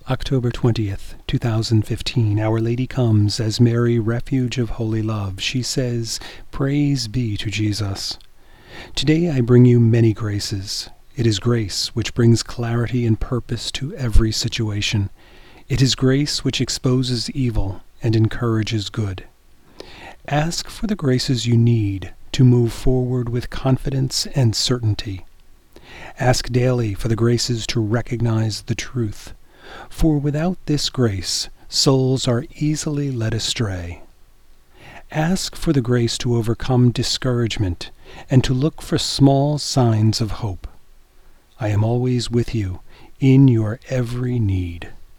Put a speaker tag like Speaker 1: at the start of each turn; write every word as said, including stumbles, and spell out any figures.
Speaker 1: October twentieth, two thousand fifteen. Our Lady comes as Mary, refuge of holy love. She says, "Praise be to Jesus." Today I bring you many graces. It is grace which brings clarity and purpose to every situation. It is grace which exposes evil and encourages good. Ask for the graces you need to move forward with confidence and certainty. Ask daily for the graces to recognize the truth, for without this grace, souls are easily led astray. Ask for the grace to overcome discouragement and to look for small signs of hope. I am always with you in your every need.